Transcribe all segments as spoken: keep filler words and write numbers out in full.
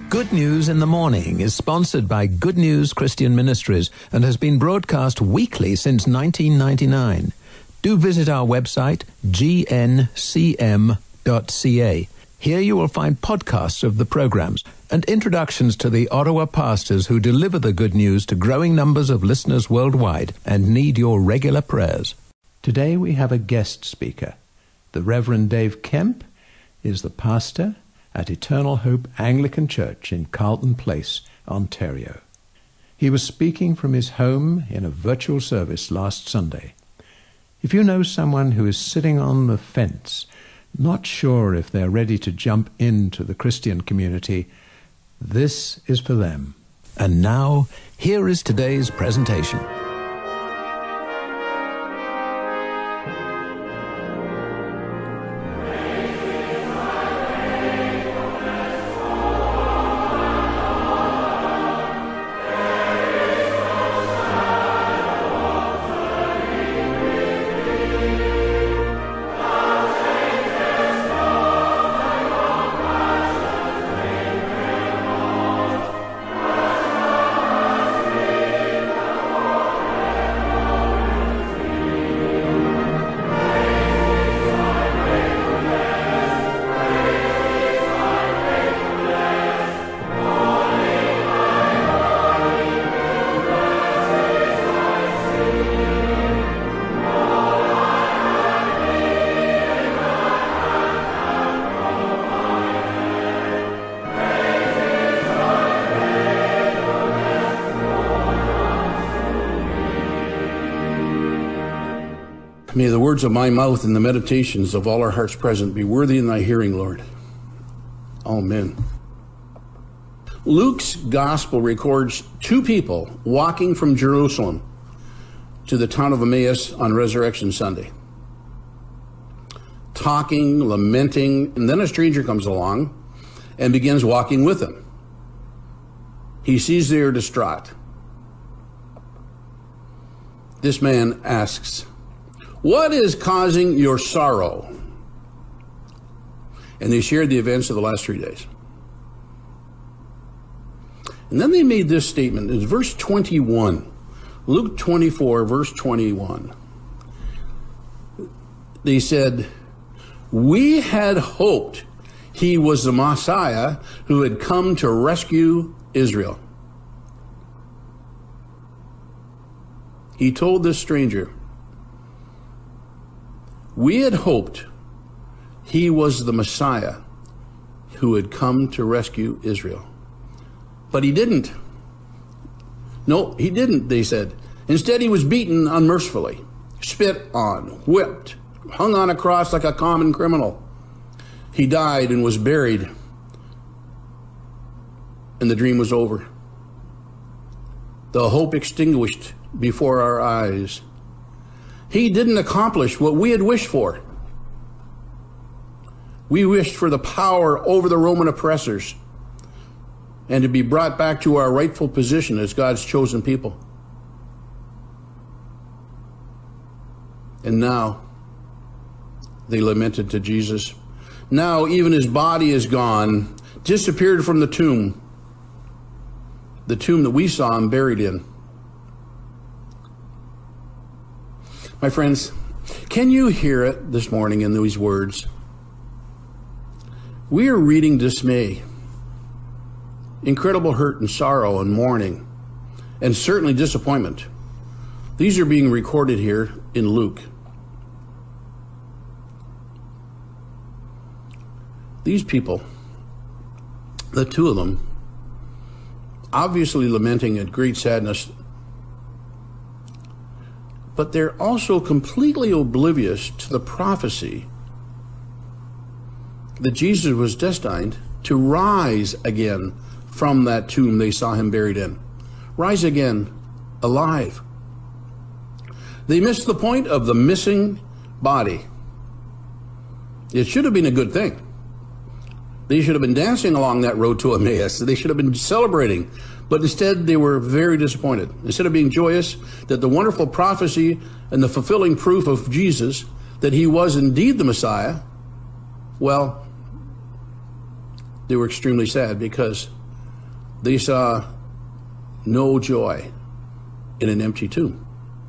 Good News in the Morning is sponsored by Good News Christian Ministries and has been broadcast weekly since nineteen ninety-nine. Do visit our website, g n c m dot c a. Here you will find podcasts of the programs and introductions to the Ottawa pastors who deliver the good news to growing numbers of listeners worldwide and need your regular prayers. Today we have a guest speaker. The Reverend Dave Kemp is the pastor at Eternal Hope Anglican Church in Carleton Place, Ontario. He was speaking from his home in a virtual service last Sunday. If you know someone who is sitting on the fence, not sure if they're ready to jump into the Christian community, this is for them. And now, here is today's presentation. May the words of my mouth and the meditations of all our hearts present be worthy in thy hearing, Lord. Amen. Luke's gospel records two people walking from Jerusalem to the town of Emmaus on Resurrection Sunday. Talking, lamenting, and then a stranger comes along and begins walking with them. He sees they are distraught. This man asks, "What is causing your sorrow?" And they shared the events of the last three days. And then they made this statement. It's verse twenty-one. Luke twenty-four, verse twenty-one. They said, "We had hoped he was the Messiah who had come to rescue Israel." He told this stranger, "We had hoped he was the Messiah who had come to rescue Israel." But he didn't. No, he didn't, they said. Instead, he was beaten unmercifully, spit on, whipped, hung on a cross like a common criminal. He died and was buried, and the dream was over. The hope extinguished before our eyes. He didn't accomplish what we had wished for. We wished for the power over the Roman oppressors and to be brought back to our rightful position as God's chosen people. And now, they lamented to Jesus. Now even his body is gone, disappeared from the tomb, the tomb that we saw him buried in. My friends, can you hear it this morning in these words? We are reading dismay, incredible hurt and sorrow and mourning, and certainly disappointment. These are being recorded here in Luke. These people, the two of them, obviously lamenting at great sadness, but they're also completely oblivious to the prophecy that Jesus was destined to rise again from that tomb they saw him buried in. Rise again, alive. They missed the point of the missing body. It should have been a good thing. They should have been dancing along that road to Emmaus. They should have been celebrating. But instead, they were very disappointed. Instead of being joyous that the wonderful prophecy and the fulfilling proof of Jesus, that he was indeed the Messiah, well, they were extremely sad because they saw no joy in an empty tomb.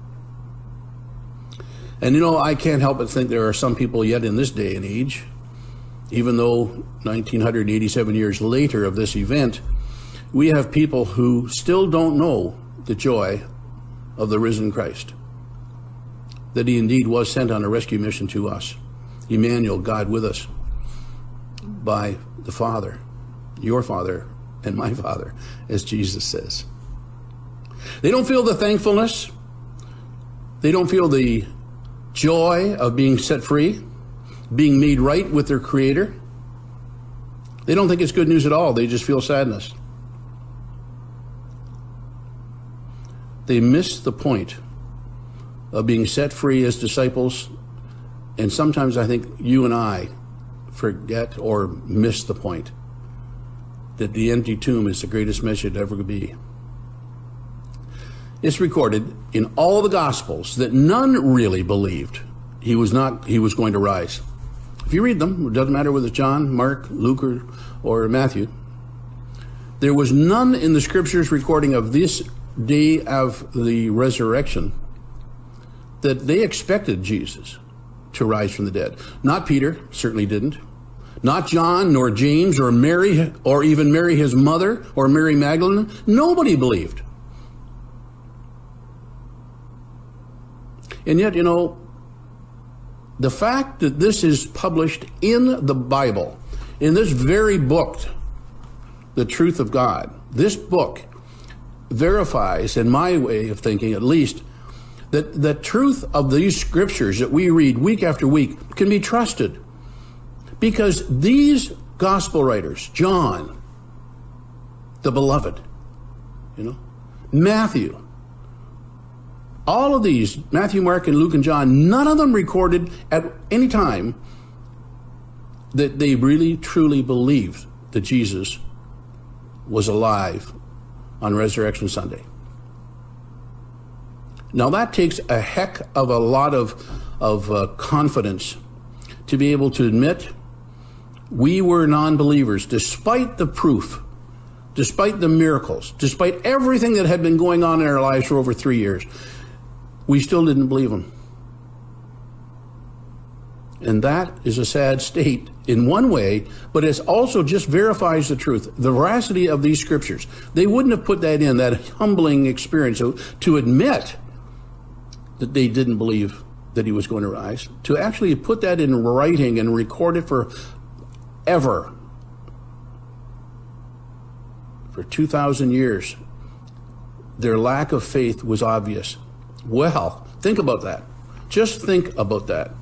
And you know, I can't help but think there are some people yet in this day and age, even though nineteen eighty-seven years later of this event, we have people who still don't know the joy of the risen Christ, that he indeed was sent on a rescue mission to us. Emmanuel, God with us, by the Father, your Father and my Father, as Jesus says. They don't feel the thankfulness. They don't feel the joy of being set free, being made right with their Creator. They don't think it's good news at all. They just feel sadness. They miss the point of being set free as disciples, and sometimes I think you and I forget or miss the point that the empty tomb is the greatest message ever could be. It's recorded in all the Gospels that none really believed he was not he was going to rise. If you read them, it doesn't matter whether it's John, Mark, Luke, or, or Matthew, there was none in the Scriptures recording of this day of the resurrection that they expected Jesus to rise from the dead. Not Peter, certainly didn't. Not John, nor James, or Mary, or even Mary his mother, or Mary Magdalene. Nobody believed. And yet, you know, the fact that this is published in the Bible, in this very book, The Truth of God, this book verifies, in my way of thinking at least, that the truth of these scriptures that we read week after week can be trusted. Because these gospel writers, John, the beloved, you know, Matthew, all of these, Matthew, Mark, and Luke, and John, none of them recorded at any time that they really, truly believed that Jesus was alive on Resurrection Sunday. Now that takes a heck of a lot of, of uh, confidence to be able to admit we were non-believers, despite the proof, despite the miracles, despite everything that had been going on in our lives for over three years. We still didn't believe him. And that is a sad state in one way, but it also just verifies the truth, the veracity of these scriptures. They wouldn't have put that in, that humbling experience, so to admit that they didn't believe that he was going to rise, to actually put that in writing and record it for ever, for two thousand years, their lack of faith was obvious. Well, think about that. Just think about that.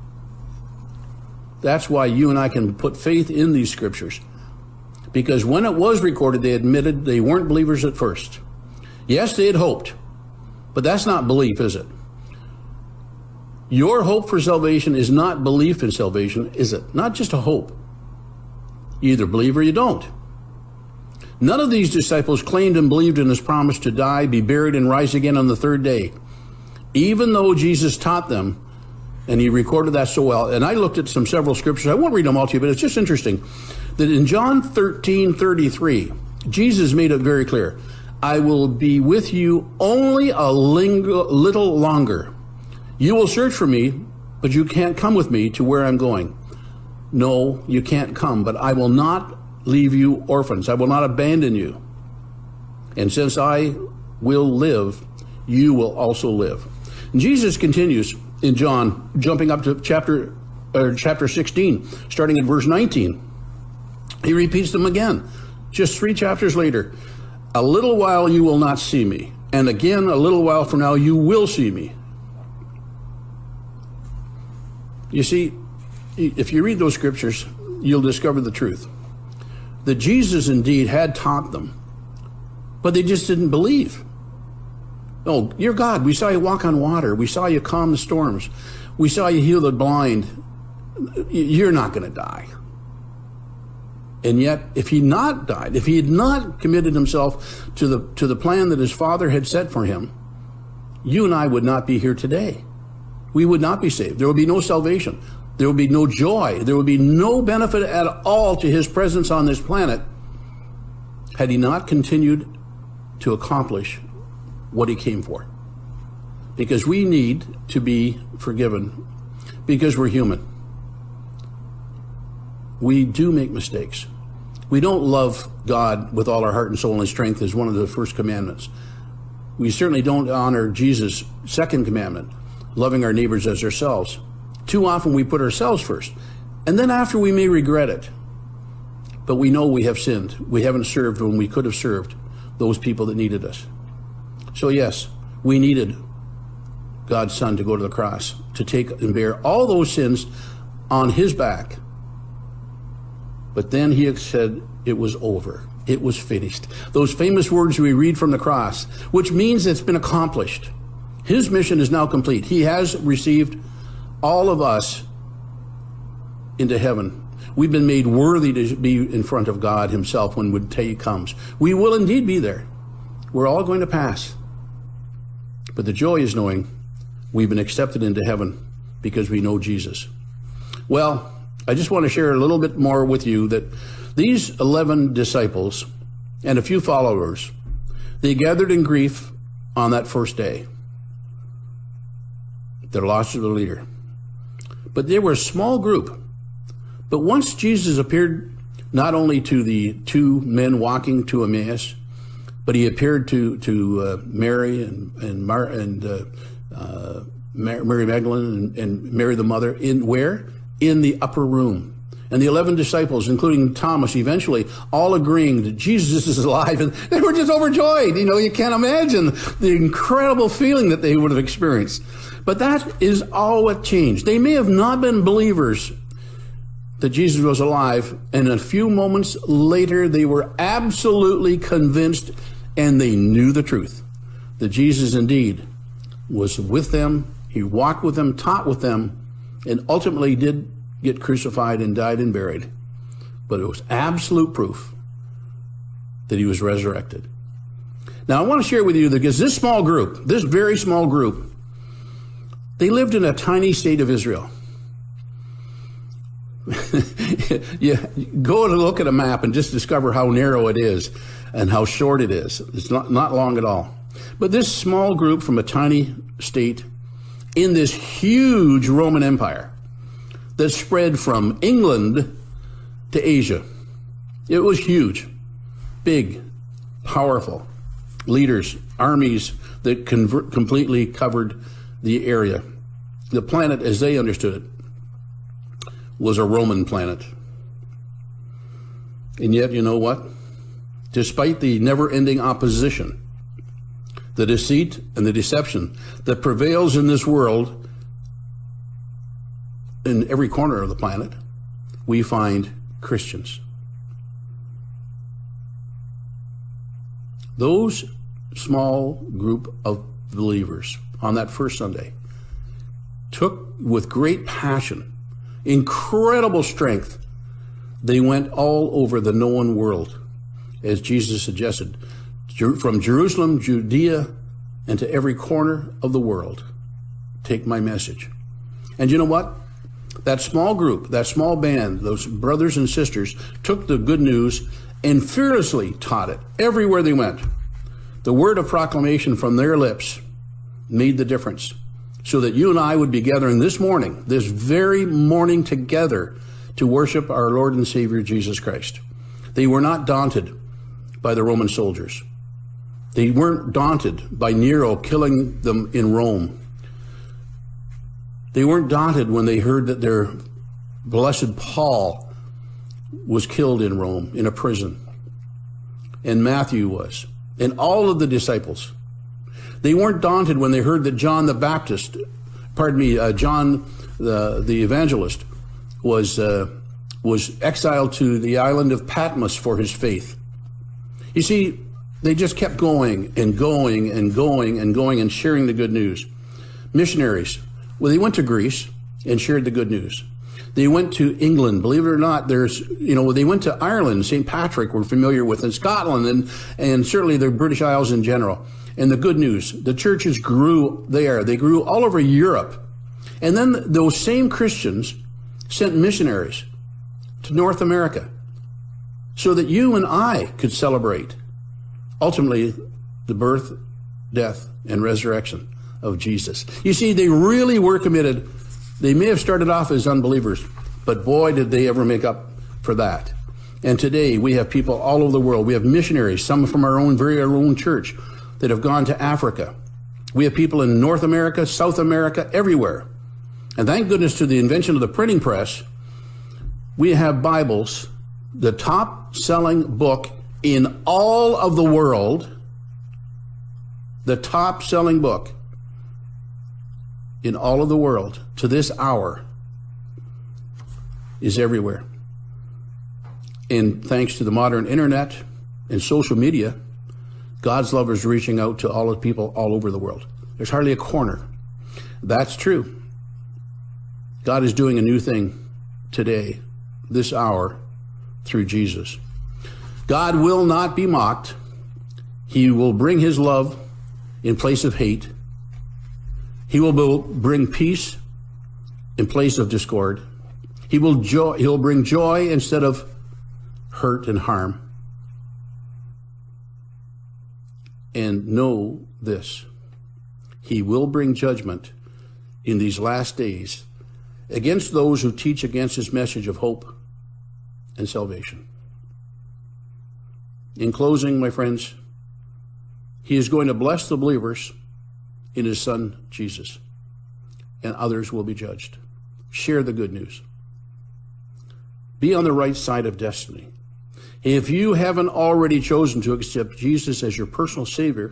That's why you and I can put faith in these scriptures. Because when it was recorded, they admitted they weren't believers at first. Yes, they had hoped, but that's not belief, is it? Your hope for salvation is not belief in salvation, is it? Not just a hope. You either believe or you don't. None of these disciples claimed and believed in his promise to die, be buried, and rise again on the third day, even though Jesus taught them, and he recorded that so well. And I looked at some several scriptures. I won't read them all to you, but it's just interesting that in John thirteen thirty-three, Jesus made it very clear, I will be with you only a ling- little longer. You will search for me, but you can't come with me to where I'm going. No, you can't come, but I will not leave you orphans. I will not abandon you. And since I will live, you will also live. And Jesus continues in John, jumping up to chapter, or chapter sixteen, starting at verse nineteen. He repeats them again, just three chapters later. A little while you will not see me, and again a little while from now you will see me. You see, if you read those scriptures, you'll discover the truth. That Jesus indeed had taught them, but they just didn't believe. Oh, you're God. We saw you walk on water. We saw you calm the storms. We saw you heal the blind. You're not going to die. And yet, if he not died, if he had not committed himself to the to the plan that his Father had set for him, you and I would not be here today. We would not be saved. There would be no salvation. There would be no joy. There would be no benefit at all to his presence on this planet had he not continued to accomplish what he came for. Because we need to be forgiven, because we're human. We do make mistakes. We don't love God with all our heart and soul and strength as one of the first commandments. We certainly don't honor Jesus' second commandment, loving our neighbors as ourselves. Too often we put ourselves first. And then after we may regret it. But we know we have sinned. We haven't served when we could have served those people that needed us. So yes, we needed God's Son to go to the cross, to take and bear all those sins on his back. But then he had said it was over. It was finished. Those famous words we read from the cross, which means it's been accomplished. His mission is now complete. He has received all of us into heaven. We've been made worthy to be in front of God himself when the day comes. We will indeed be there. We're all going to pass. But the joy is knowing we've been accepted into heaven because we know Jesus. Well, I just want to share a little bit more with you that these eleven disciples and a few followers, they gathered in grief on that first day. Their loss of their leader. But they were a small group. But once Jesus appeared not only to the two men walking to Emmaus, but he appeared to to uh, Mary and and, Mar- and uh, uh, Mary Magdalene and, and Mary the mother in where? In the upper room. And the eleven disciples, including Thomas, eventually all agreeing that Jesus is alive, and they were just overjoyed. You know, you can't imagine the incredible feeling that they would have experienced. But that is all what changed. They may have not been believers that Jesus was alive, and a few moments later they were absolutely convinced, and they knew the truth, that Jesus indeed was with them. He walked with them, taught with them, and ultimately did get crucified and died and buried. But it was absolute proof that he was resurrected. Now I want to share with you that because this small group, this very small group, they lived in a tiny state of Israel. Yeah, go and look at a map and just discover how narrow it is and how short it is. It's not, not long at all. But this small group from a tiny state in this huge Roman Empire that spread from England to Asia. It was huge, big, powerful leaders, armies that convert, completely covered the area. The planet, as they understood it, was a Roman planet. And yet, you know what? Despite the never-ending opposition, the deceit and the deception that prevails in this world, in every corner of the planet, we find Christians. Those small group of believers on that first Sunday took with great passion, incredible strength, they went all over the known world, as Jesus suggested, from Jerusalem, Judea, and to every corner of the world. Take my message. And you know what? That small group, that small band, those brothers and sisters took the good news and fearlessly taught it everywhere they went. The word of proclamation from their lips made the difference, so that you and I would be gathering this morning, this very morning together, to worship our Lord and Savior Jesus Christ. They were not daunted by the Roman soldiers. They weren't daunted by Nero killing them in Rome. They weren't daunted when they heard that their blessed Paul was killed in Rome in a prison. And Matthew was. And all of the disciples. They weren't daunted when they heard that John the Baptist, pardon me, uh, John the, the evangelist, was, uh, was exiled to the island of Patmos for his faith. You see, they just kept going and going and going and going and sharing the good news. Missionaries, well, they went to Greece and shared the good news. They went to England, believe it or not, there's, you know, they went to Ireland, Saint Patrick we're familiar with, and Scotland, and, and certainly the British Isles in general. And the good news, the churches grew there. They grew all over Europe. And then those same Christians sent missionaries to North America, so that you and I could celebrate ultimately the birth, death, and resurrection of Jesus. You see, they really were committed. They may have started off as unbelievers, but boy, did they ever make up for that. And today we have people all over the world. We have missionaries, some from our own very own church, that have gone to Africa. We have people in North America, South America, everywhere. And thank goodness to the invention of the printing press, we have Bibles, the top-selling book in all of the world, the top-selling book in all of the world to this hour is everywhere. And thanks to the modern internet and social media, God's love is reaching out to all the people all over the world. There's hardly a corner. That's true. God is doing a new thing today, this hour, through Jesus. God will not be mocked. He will bring his love in place of hate. He will bring peace in place of discord. He will joy, he'll bring joy instead of hurt and harm. And know this, he will bring judgment in these last days against those who teach against his message of hope and salvation. In closing, my friends, he is going to bless the believers in his son, Jesus, and others will be judged. Share the good news. Be on the right side of destiny. If you haven't already chosen to accept Jesus as your personal Savior,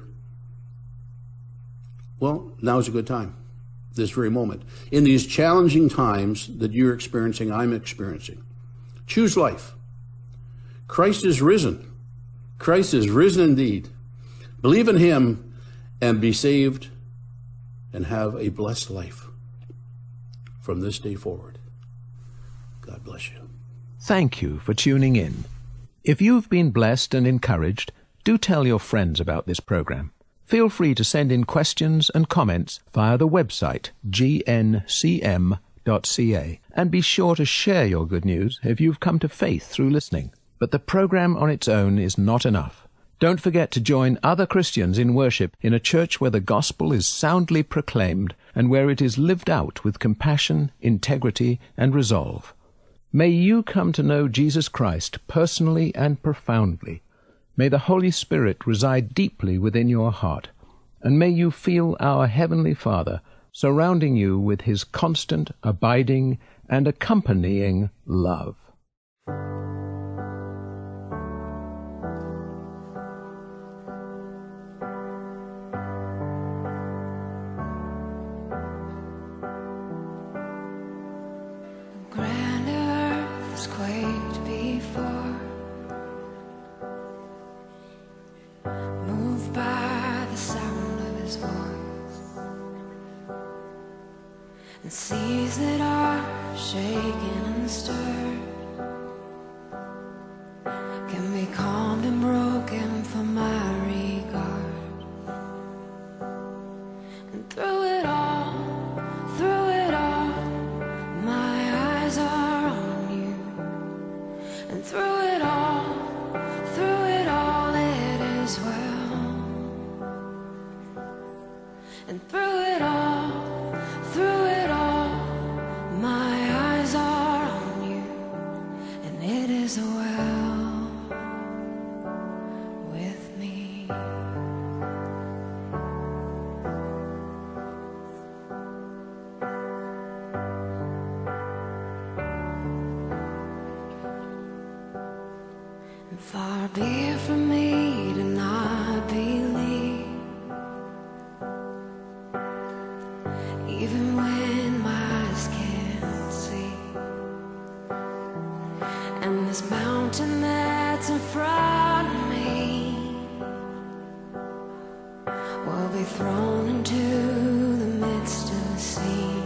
well, now's a good time, this very moment. In these challenging times that you're experiencing, I'm experiencing, choose life. Christ is risen. Christ is risen indeed. Believe in him and be saved and have a blessed life from this day forward. God bless you. Thank you for tuning in. If you've been blessed and encouraged, do tell your friends about this program. Feel free to send in questions and comments via the website g n c m dot c a, and be sure to share your good news if you've come to faith through listening. But the program on its own is not enough. Don't forget to join other Christians in worship in a church where the gospel is soundly proclaimed and where it is lived out with compassion, integrity, and resolve. May you come to know Jesus Christ personally and profoundly. May the Holy Spirit reside deeply within your heart, and may you feel our Heavenly Father surrounding you with his constant, abiding, and accompanying love. And seas that are shaken and stirred can be calmed and broken for my regard. And through it all, through it all, my eyes are on you. And through it all, through it all, it is well. And through it all, through it all, my eyes are on you, and it is well with me. And far be it from me to not believe, even when my eyes can't see. And this mountain that's in front of me will be thrown into the midst of the sea.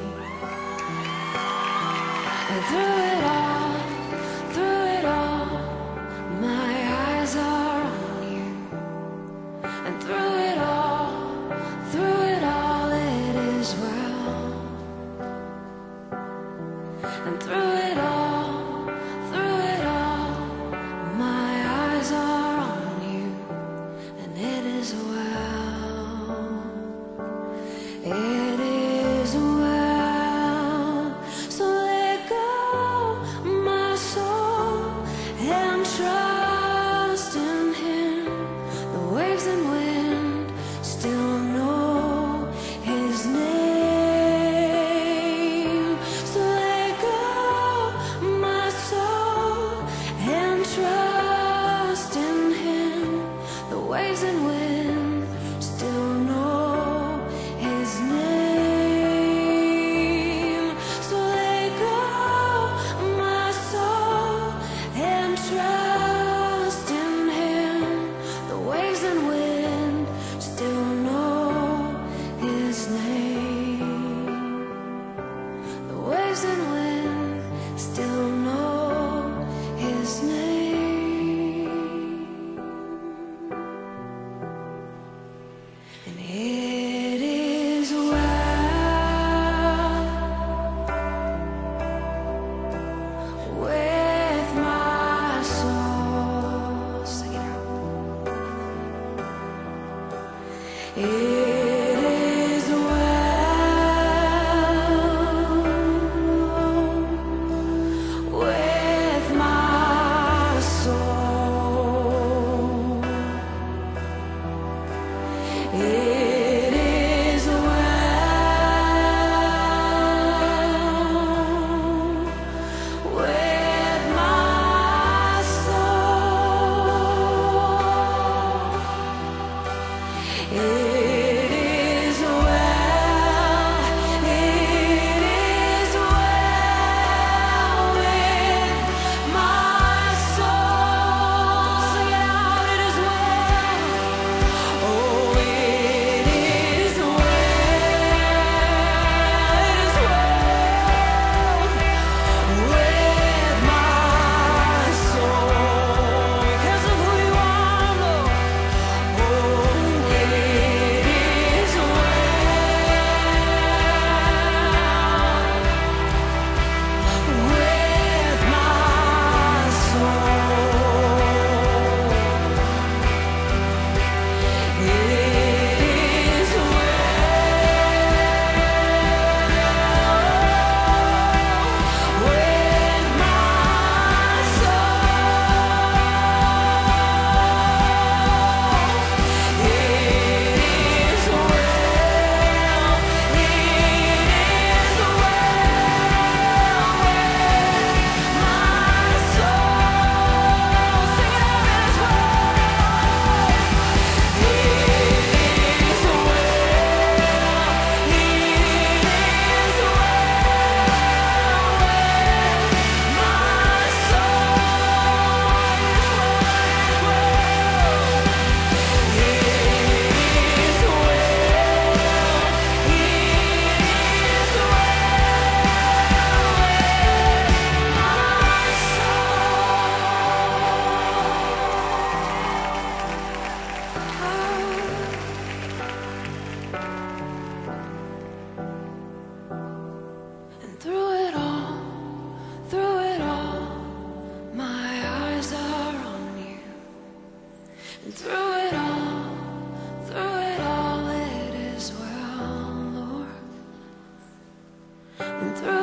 And through it all, through it all, my eyes are on you. And through it all, through it all, it is well. And through it all, through it all, my and through